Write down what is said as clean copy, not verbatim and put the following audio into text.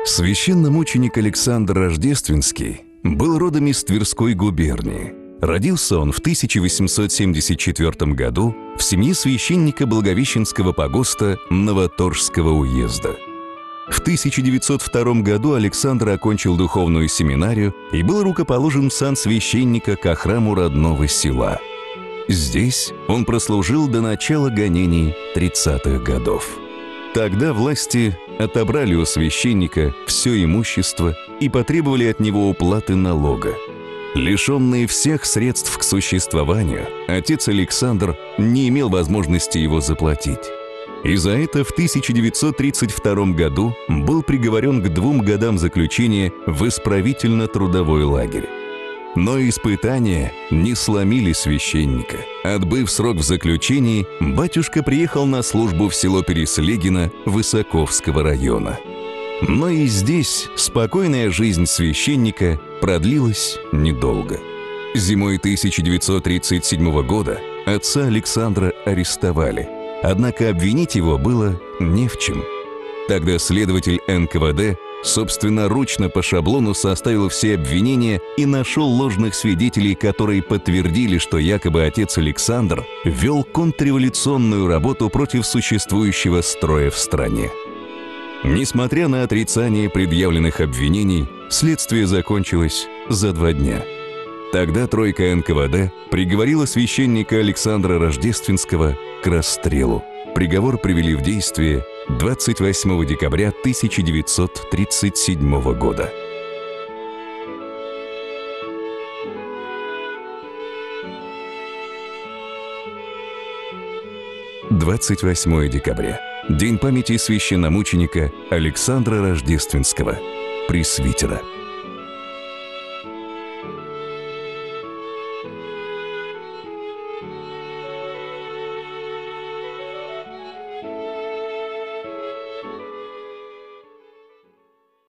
Священномученик Александр Рождественский был родом из Тверской губернии. Родился он в 1874 году в семье священника Благовещенского погоста Новоторжского уезда. В 1902 году Александр окончил духовную семинарию и был рукоположен в сан священника ко храму родного села. Здесь он прослужил до начала гонений 30-х годов. Тогда власти отобрали у священника все имущество и потребовали от него уплаты налога. Лишенный всех средств к существованию, отец Александр не имел возможности его заплатить. И за это в 1932 году был приговорен к 2 годам заключения в исправительно-трудовой лагерь. Но испытания не сломили священника. Отбыв срок в заключении, батюшка приехал на службу в село Переслегино Высоковского района. Но и здесь спокойная жизнь священника продлилась недолго. Зимой 1937 года отца Александра арестовали, однако обвинить его было не в чем. Тогда следователь НКВД собственноручно по шаблону составил все обвинения и нашел ложных свидетелей, которые подтвердили, что якобы отец Александр вел контрреволюционную работу против существующего строя в стране. Несмотря на отрицание предъявленных обвинений, следствие закончилось за 2 дня. Тогда тройка НКВД приговорила священника Александра Рождественского к расстрелу. Приговор привели в действие 28 декабря 1937 года. – 28 декабря. День памяти священномученика Александра Рождественского, пресвитера.